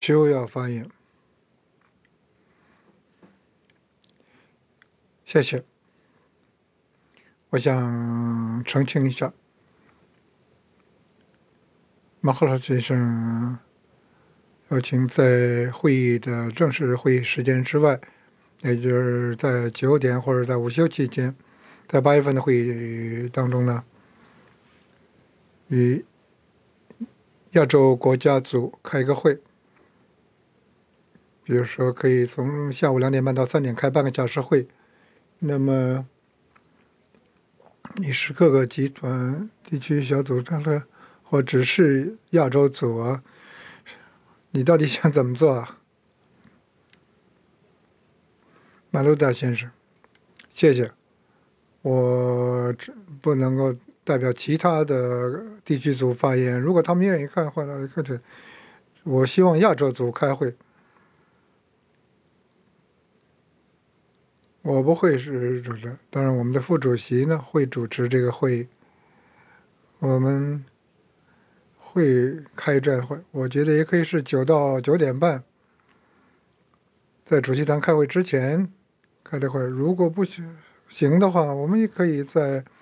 就要发言。谢谢。我想澄清一下，马赫拉先生邀请在会议的正式会议时间之外，也就是在9点或者在午休期间，在8月份的会议当中呢，与亚洲国家组开个会，比如说可以从下午2点半到3点开半个小时会。那么你是各个集团、地区小组长的，或只是亚洲组啊？你到底想怎么做啊？马路达先生，谢谢。我不能够代表其他的地区组发言，如果他们愿意看的话，或者我希望亚洲组开会，我不会是主持，当然我们的副主席呢会主持这个会议，我们会开这会，我觉得也可以是9到9点半，在主席团开会之前开这会，如果不行的话，我们也可以在